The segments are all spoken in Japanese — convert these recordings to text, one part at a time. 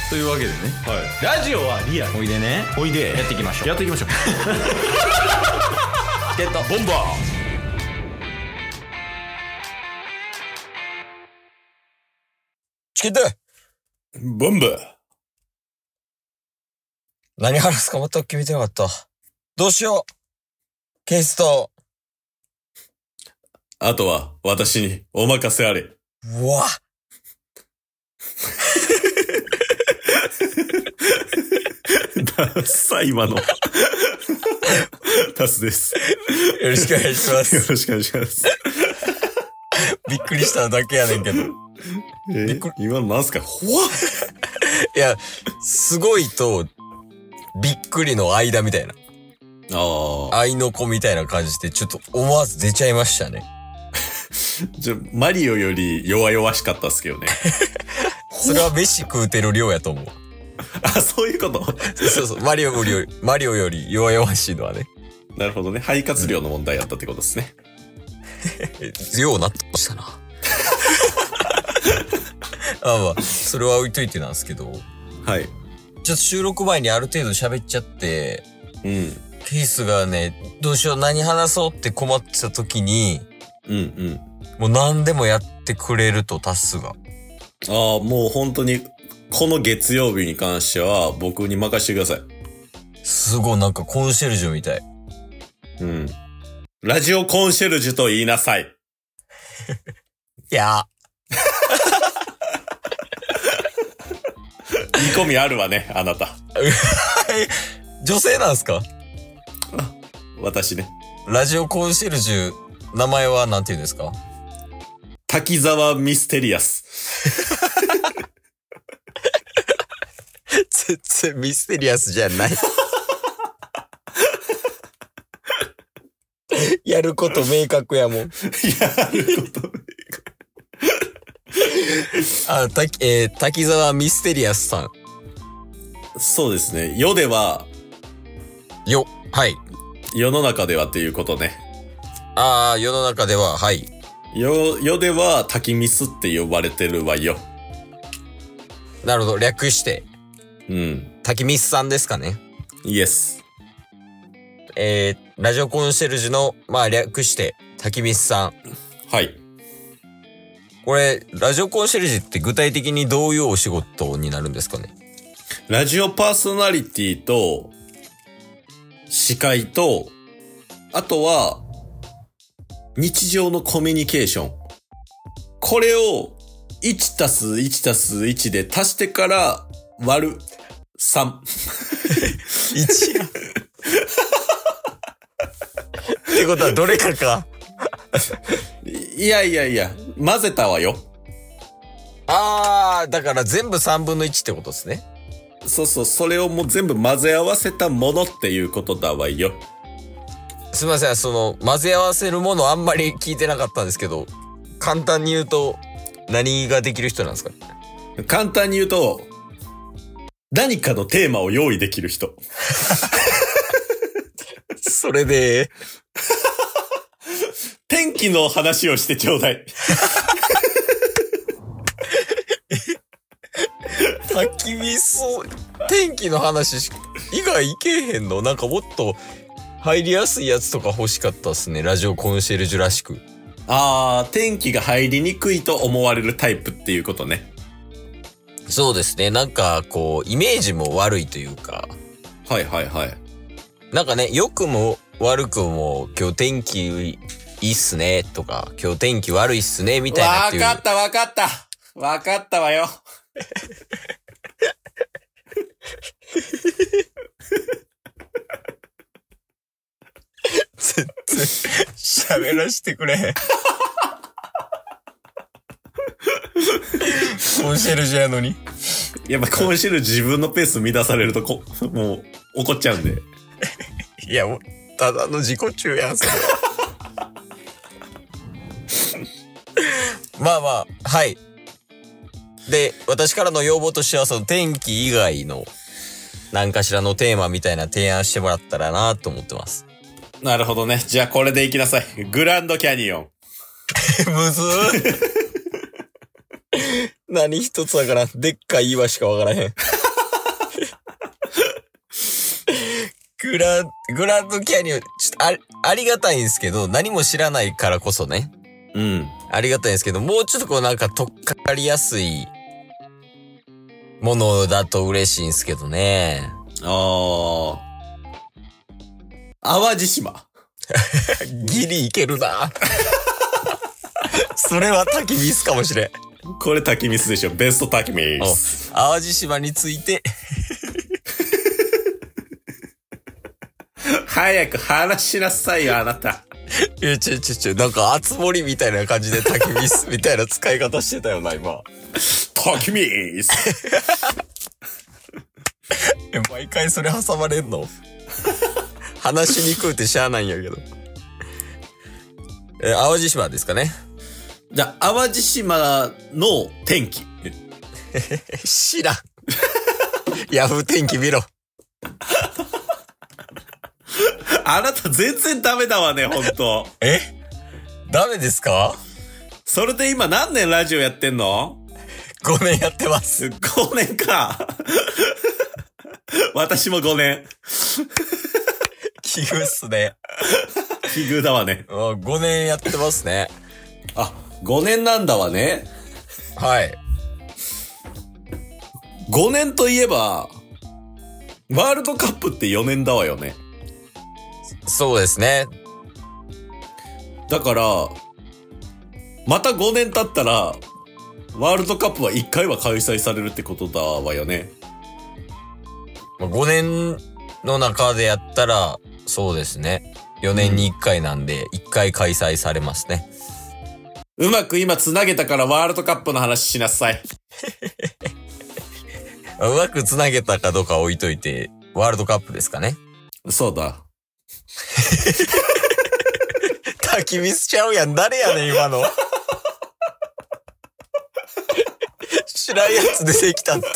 というわけでね、 はい、ラジオはリアル。 おいでね、 おいでやっていきましょう。 やっていきましょう。 ゲットボンバー。 チキットボンバー。 何話すか全く決めてなかった。どうしよう。ケイスト。 あとは私にお任せあれ。 うわ。 ダッサ今の。タスです。 よろしくお願いします。 よろしくお願いします。 びっくりしただけやねんけど。 今のなんすか？ほわいや、すごいと、びっくりの間みたいな。愛の子みたいな感じで、ちょっと思わず出ちゃいましたね。 マリオより弱々しかったっすけどね。 それは飯食うてる量やと思う。 あ、そういうこと？ そうそう、マリオより弱々しいのはね。 なるほどね。肺活量の問題やったってことですね。 ようなってましたな。まあ、それは置いといてなんですけど。 はい。 ちょっと収録前にある程度喋っちゃって、 うん。 ケースがね、どうしよう何話そうって困ってた時に、 うんうん。 もう何でもやってくれるとタスが。 ああ、もう本当に、この月曜日に関しては僕に任せてください。 すごいなんかコンシェルジュみたい。 うん。ラジオコンシェルジュと言いなさい。 いや。 見込みあるわね、あなた。 女性なんすか？ 私ね。 ラジオコンシェルジュ、名前はなんて言うんですか？ 滝沢ミステリアス。 全然ミステリアスじゃない。やること明確やもん。 やること明確。 滝沢ミステリアスさん。 そうですね。世では、 はい。 世の中ではっていうことね。 世の中では、はい。 世では滝ミスって呼ばれてるわよ。 なるほど、略して。 うん。 滝ミスさんですかね。 イエス。 ラジオコンシェルジュの、略して、滝ミスさん。 はい。 これ、ラジオコンシェルジュって具体的にどういうお仕事になるんですかね？ ラジオパーソナリティと、司会と、あとは、日常のコミュニケーション。これを、1たす1たす1で足してから割る3。 1や。ってことはどれかか。 いや、混ぜたわよ。 だから全部3分の1ってことですね。 そうそう、それをもう全部混ぜ合わせたものっていうことだわよ。 すみません、混ぜ合わせるものあんまり聞いてなかったんですけど、簡単に言うと、何ができる人なんですか？ 簡単に言うと、何かのテーマを用意できる人。 それで、 天気の話をしてちょうだい。 滝ミス、天気の話以外いけへんの？なんかもっと入りやすいやつとか欲しかったっすね。ラジオコンシェルジュらしく。 天気が入りにくいと思われるタイプっていうことね。 そうですね。なんかこう、イメージも悪いというか。 はいはいはい。 なんかね、良くも悪くも今日天気いいっすねとか、今日天気悪いっすねみたいなっていう。 わかったわよ。 全然喋らしてくれへん。コンシェルジュやのに。 やっぱコンシェルジュ自分のペース乱されるともう怒っちゃうんで。 いやもう、ただの自己中やん、それ。はい。で、私からの要望としては、天気以外の何かしらのテーマみたいな提案してもらったらなと思ってます。 なるほどね。じゃあこれでいきなさい。グランドキャニオン。 むずー。何一つわからん。でっかい岩しかわからへん。 グランドキャニオン、ちょっとありがたいんですけど、何も知らないからこそね。 うん。 ありがたいんですけど、もうちょっとこうなんか取っかかりやすいものだと嬉しいんですけどね。 淡路島。 ギリいけるな。それはタキミスかもしれん。 これタキミスでしょ。ベストタキミス。 淡路島について。 早く話しなさいよ、あなた。 いや、なんか、あつ森みたいな感じでタキミスみたいな使い方してたよな、今。 タキミス。 毎回それ挟まれんの？話しにくいってしゃあないんやけど。淡路島ですかね。 じゃあ、淡路島の天気。 知らん。ヤフー天気見ろ。 あなた全然ダメだわね、ほんと。 ダメですか？ それで今何年ラジオやってんの？ 5 年やってます。 5年か。私も5年。 奇遇っすね。 奇遇だわね。 5年やってますね。 あ、5年なんだわね。 はい。 5年といえば、ワールドカップって4年だわよね。 そうですね。 だから、また5年経ったら、ワールドカップは1回は開催されるってことだわよね。 5年の中でやったら、そうですね。4年に1回なんで、1回開催されますね。 うまく今つなげたからワールドカップの話しなさい。 うまくつなげたかどうか置いといて、ワールドカップですかね。 そうだ。 タキミスちゃうやん。誰やねん、今の。知らんやつ出てきたって。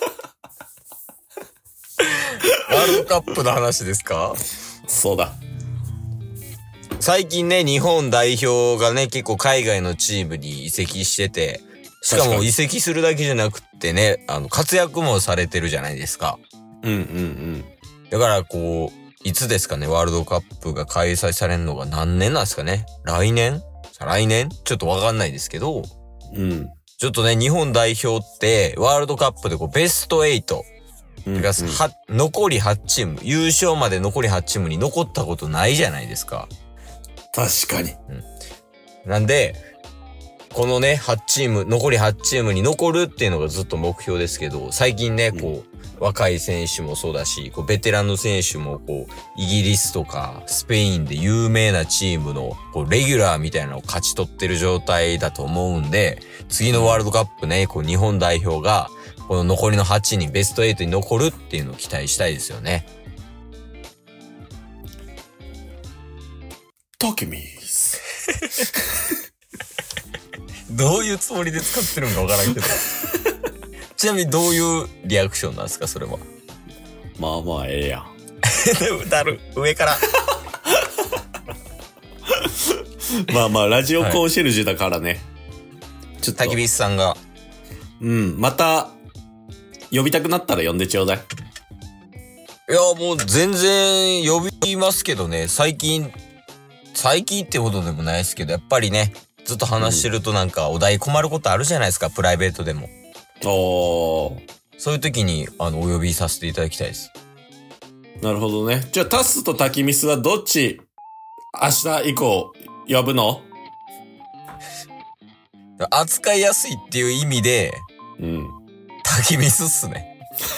ワールドカップの話ですか？ そうだ。 最近ね、日本代表がね、結構海外のチームに移籍してて、しかも移籍するだけじゃなくってね、活躍もされてるじゃないですか。だからこう、いつですかね、ワールドカップが開催されるのが何年なんですかね？来年ちょっとわかんないですけど、ちょっとね、日本代表って、ワールドカップでこう、ベスト8、残り8チーム、優勝まで残り8チームに残ったことないじゃないですか。 確かに。 なんで、このね、残り8チームに残るっていうのがずっと目標ですけど、最近ね、こう、若い選手もそうだし、こうベテランの選手もこう、イギリスとかスペインで有名なチームのこうレギュラーみたいなのを勝ち取ってる状態だと思うんで、次のワールドカップね、こう日本代表がこの残りの8人ベスト8に残るっていうのを期待したいですよね。 タキミス。 どういうつもりで使ってるのかわからんけど。ちなみにどういうリアクションなんですか、それは。 まあまあ、ええやん。 でもだる、上から。 まあまあ、ラジオコンシェルジュだからね。はい、 ちょっと。焚き火さんが。 また、呼びたくなったら呼んでちょうだい。 いや、もう全然呼びますけどね、最近ってほどでもないですけど、やっぱりね、ずっと話してるとなんかお題困ることあるじゃないですか、プライベートでも。そういう時に、お呼びさせていただきたいです。 なるほどね。じゃあ、タスとタキミスはどっち、明日以降、呼ぶの？ 扱いやすいっていう意味で、タキミスっすね。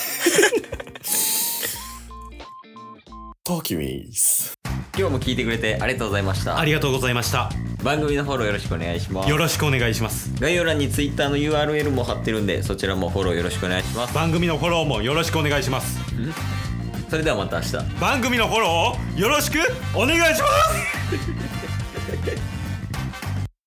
タキミス。 今日も聞いてくれてありがとうございました。 ありがとうございました。 番組のフォローよろしくお願いします。 よろしくお願いします。 概要欄に Twitter の URL も貼ってるんで、そちらもフォローよろしくお願いします。 番組のフォローもよろしくお願いします。 それではまた明日。 番組のフォローをよろしくお願いします。